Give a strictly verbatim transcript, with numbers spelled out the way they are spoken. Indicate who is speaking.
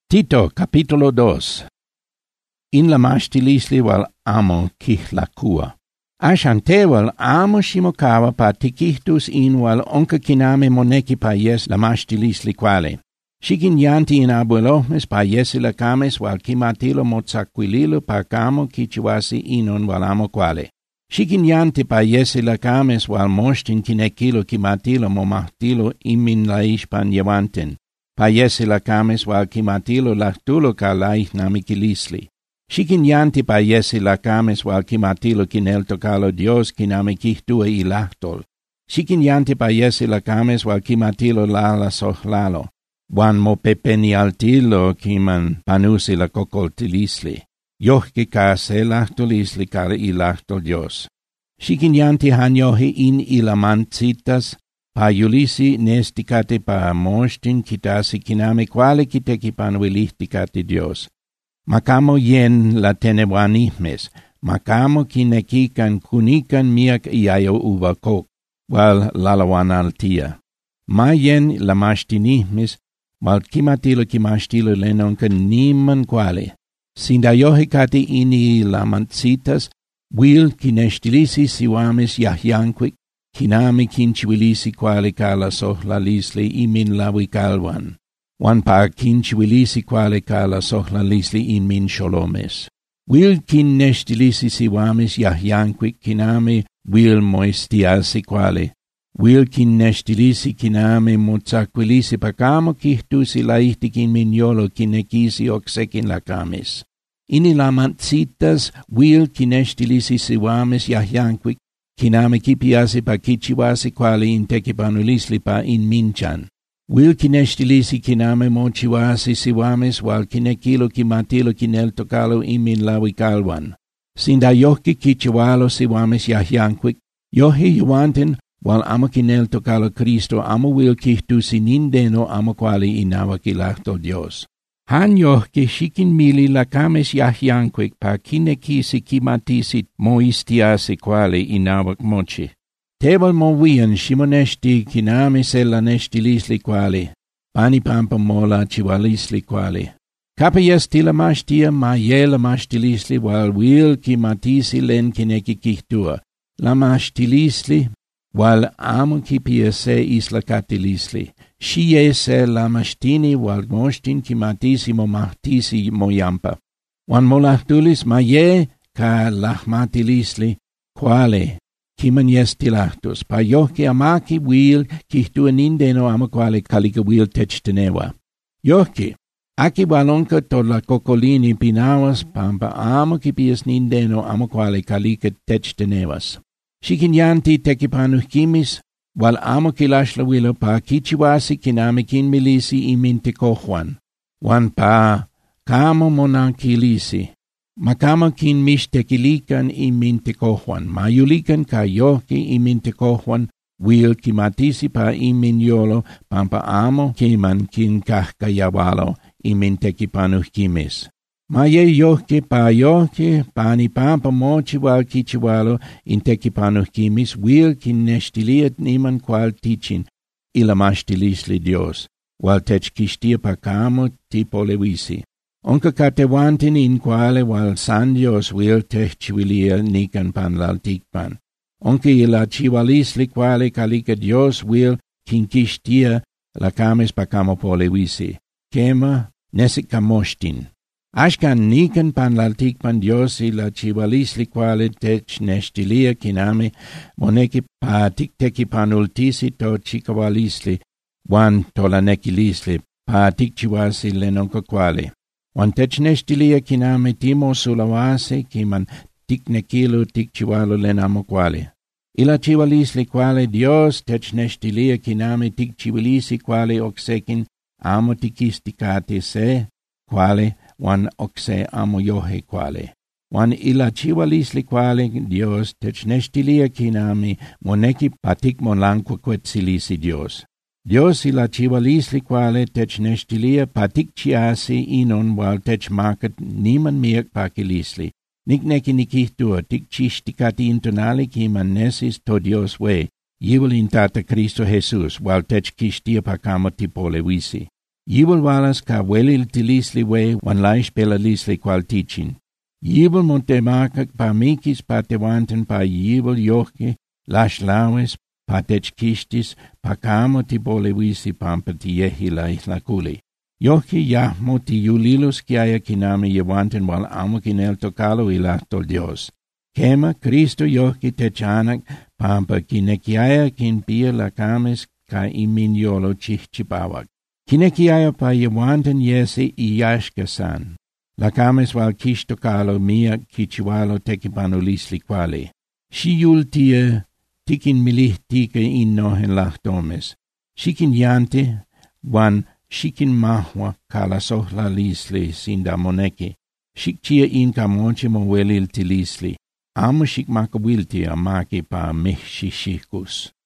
Speaker 1: Tito, capítulo dos. In la mastilisli wal amo kih la kua. Ashantewal amo shimokawa pa tikihtus in wal onka kiname moneki pa yes la mastilisli quale. Shikin yanti in abuelohmes pa yesi la kames wal kimatilo motsaquililo pa kamo kichiwasi inon wal amo quale. Shikin yanti pa yesi la kames wal moshtin kinekilo kimatilo momahtilo imin laishpan yewanten. Pa yesi la kames wal kimatilo lahtulo ka laih namikilisli. Shikin yanti pa yesi la kames wal kimatilo kinelto kalo Dios kiname kihtua ilahtol. Shikin yanti pa yesi la kames wal kimatilo lala sohlalo. Wan mo pepeni altilo kiman panusi la kokoltilisli. Yohki ka se lahtolisli kala ilahtol Dios. Shikin yanti hanyohi in ilamantsitas pa yulisi nestikate pa moshtin kitasi kiname quale kiteki panuilihtikate Dios. Makamo yen la tenebuanihmes, makamo kinekikan kunikan miak iayo uvakok, wal lalawan altia. Ma yen la mashtinihmes, wal kimatilo kimastilo lenonka niman quale. Sinda yohikate ini la mantsitas, wil kinestilisi siwames yahyanquik, kinami kinchiwilisi quale kala sohlalisli imin lawikalwan. Wan pa kinchiwilisi quale kala sohlalisli imin sholomes. Wil kinnestilisi siwames yahyanquik kinami wil moistiasi quale. Wil kinnestilisi kinami motsaquilisi pakamo kihtusi laihtikin minyolo kinekisi oksekin lakamis. Ini lamantsitas wil kinnestilisi siwames yahyanquik kiname kipiasi pa kichiwasi quale intekipanulisli pa in minchan. Wil kinestilisi kiname mochiwasi siwames wal kinekilo kimatilo kineltokalo imin lawikalwan. Sinda yohki kichiwalo siwames yahyanquik, yohi yuanten wal amo kineltokalo Cristo amo wil kihtusi nindeno amo quale inawakilahto Dios. Han yohki shikin mili lakames yahyanquik pa kinekisi kimatisi moistiasi quale inawak mochi. Tebal movian shimonesti kiname sella nestilisli quale, pani pampa mola chiwalisli quale. Kapayas tila mashtia ma ye la mashtilisli wal wil kimatisi len kineki kihtua. La mashtilisli wal amo kipiase isla katilisli. Shie se la mashtini wal moshtin kimatisi momahtisi moyampa. Wan molahtulis ma ye ka lahmatilisli quale. Kiman yestilahtus, pa yohki amaki wil kihtua nindeno ama quale kalika wil techtenewa. Yohki, aki walonka to la kokolini pinawas pampa ama kipias nindeno ama quale kalika techtenewas. Shikin yanti tekipanuhkimis, wal amo kilashla wilo pa kichiwasi kiname kinmilisi imintikohuan. Wan pa kamo monankilisi. Makama kin mishtekilikan imintikohuan, mayulikan ka yohki imintikohuan, wil kimatisi pa iminyolo, pampa amo kiman kin kahkayawalo imintekipanuhkimis. Maye yohki pa yohki, pani pampa mochi wal kichiwalo intekipanuhkimis, wil kin nestiliat niman qual tichin, ilamashtilisli Dios, wal techkishtia pa kamo tipo lewisi. Onka katewantin in quale wal san Dios wil techchiwilia nikan pan laltikpan. Onka ila chiwalisli quale kalika Dios wil kinkishtia la kames pakamo polewisi. Kema nesik kamoshtin. Ashkan nikan pan laltikpan Dios ila chiwalisli quale tech nestilia kiname moneki pa tikteki panultisi to chikawalisli wan tolanekilisli pa tikchiwasi lenonka quale. Wan technestilia kiname timo sulawase kiman tiknekilo tikchiwalo lenamo quale. Ila chiwalisli quale Dios technestilia kiname tikchiwilisi quale oksekin amo tikistikate se quale wan okse amo yohe quale. Wan ila chiwalisli quale Dios technestilia kiname moneki patik molanquaquetsilisi Dios. Dios ila chiwalisli quale technestilia patikchiasi inon wal techmakat niman miak pakilisli. Nikneki nikihtua tikchishtikati intonali kiman nesis to Dios we, yiwal in tata Cristo Jesus wal techkishtia pakamo tipolewisi. Jibul walas ka welil tilisli we wan laish pela lisli qual ticin. Jibul monte makak pa mikis pa tewanten pa jibul yoke lash lawes pa techkistis pa kamo ti bolewisi pampa ti yehi la islakuli. Yoke yahmo ti yulilus kiaya kiname yewanten wal amo kinel tocalo ilahtol Dios. Kema Cristo yoke techanak pampa kinekiaya kin pia la kames ka iminyolo chichipawak. Kinekiaya pa yewanten yese iyashkasan. La kames wal kishtokalo mia kichiwalo tekipanulisli quali. Shiyul tie tikin milih tike innohen lahtomes. Shikin yante wan shikin mahwa kala sohla lisli sinda moneki. Shik chia in kamonche mo welil tilisli. Amo shik makawilti amaki pa mehshishikus.